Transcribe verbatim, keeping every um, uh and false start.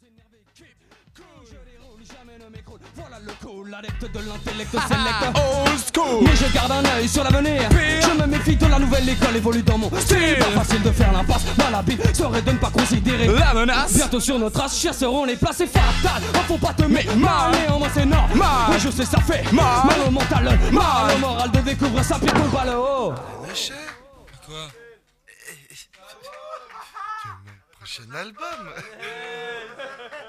Voilà le cool, l'adepte de l'intellect select. Old school. Mais je garde un œil sur l'avenir. Je me méfie de la nouvelle école, évolue dans mon style. Pas facile de faire l'impasse dans la bille, serait de ne pas considérer la menace. Bientôt sur nos traces, chers seront les places. C'est fatal, oh, faut pas te mettre mal. Néanmoins c'est normal, oui je sais ça fait mal. Mal au mental, mal au moral de découvrir sa pied pour le haut. Machin. Quoi? Prochain album.